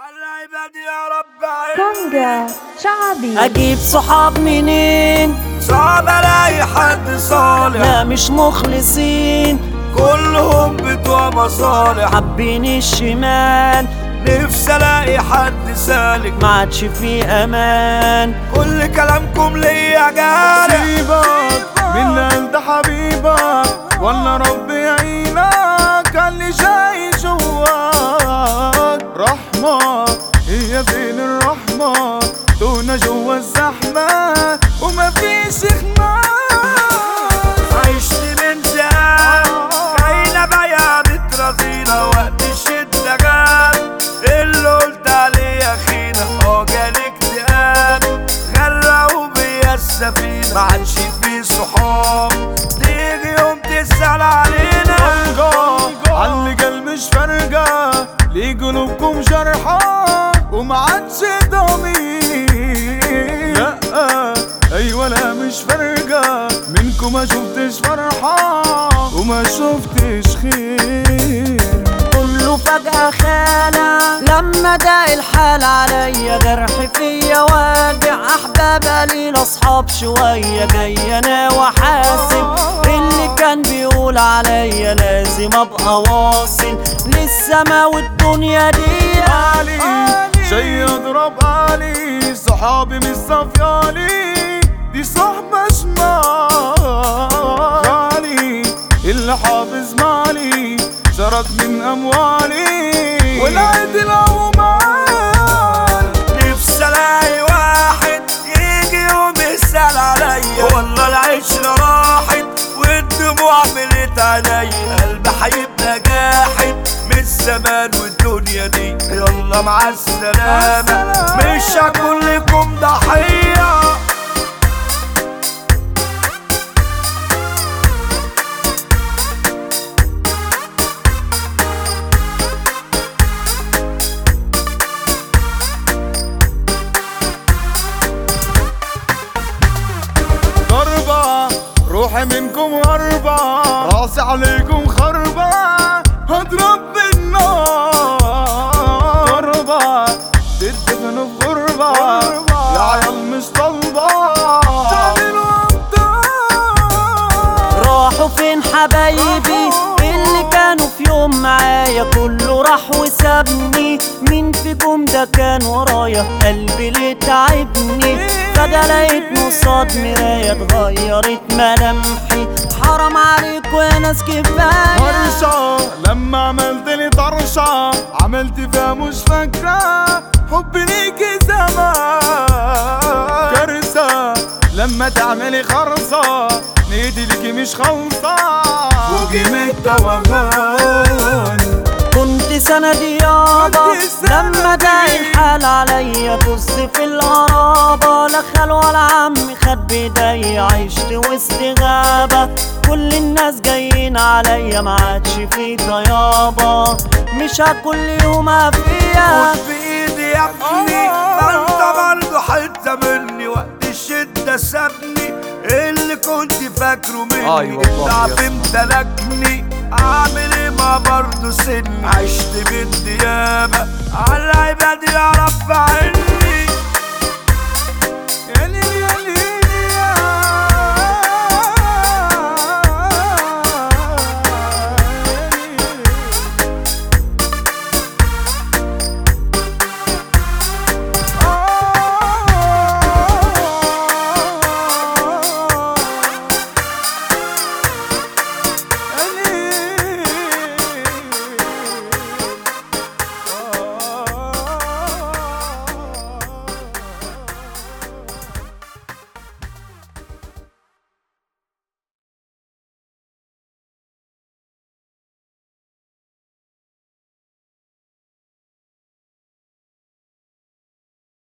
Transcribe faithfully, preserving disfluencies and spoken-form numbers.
العباد يا رب كونجا شعبي. اجيب صحاب منين؟ صعب الاقي حد صالح، لا مش مخلصين، كلهم بتوع مصالح. حابين الشمال، نفسي الاقي حد سالك، ما عادش في امان. كل كلامكم ليا جارح. سيبك من انت حبيبك ولا ربي يعينك اللي جاي جواك. رحمة هي فين الرحمة؟ تونا جوا الزحمة وما فيش خناق. عشت من زمان خاينة بيا بترازينا، وقت الشدة جاب اللي قلت عليه خينا. اه جالي اكتئاب غرقوا بيا السفينة، معادش في صحاب تيجي يوم تسأل علينا. عاللي قلب مش فارقة ليه قلوبكم جرحى وما عادش ضمير. لا ايوه لا مش فارقة منكم، ما شفتش فرحة وما شفتش خير. كله فجأة خانة لما داق الحال عليا، جرح فيا واجع، احباب قليل اصحاب شوية. جاي انا وحاسب اللي كان بيقول عليا لازم ابقى واصل للسما والدنيا دي. علي جاي اضرب علي، صحابي مش صفيالي، دي صحبة شمال. غالي اللي حافظ مالي سرق من اموالي والعيد العمال. نفسي الاقي واحد يجي يوم يسأل عليا، والله العشرة راحت والدموع ملت عينيا. قلبي هيبقى جاحد من الزمان والدنيا دي، يلا مع السلامة مش هكون لكم ضحية. ضربة روحي منكم هربة، راسي عليكم خربة هضرب بالنار. ضربة تدفنوا في غربة يا عيال مش طالبة تعملوا أبطال. راحوا فين حبايبي اللي كانوا في يوم معايا؟ كله راح وسابني، مين فيكم ده كان ورايا؟ قلبي اللي تعبني فجأة لقيت قصاد مراية اتغيرت ملامحي. حرام عليكوا يا ناس كفاية. هرشة لما عملت لي طرشة عملت فيها مش فاكرة حبي ليكي زمان. كارثة لما تعملي خرصة نيتي ليكي مش خلصة فوقي من التوهان. كنت سندي يابا لما داق الحال عليا، طز في القرابة لا خال ولا عم خد بايديا. عشت وسط غابة كل الناس جايين عليا، ما عادش في طيابة مش هكل يوم فيها. خد بايدي يا ابني انت برضه حتة مني، وقت الشدة سابني اللي كنت فاكره مني. أيوة والله الضعف امتلكني، اعمل ايه ما برضه سني. عشت بالديابة على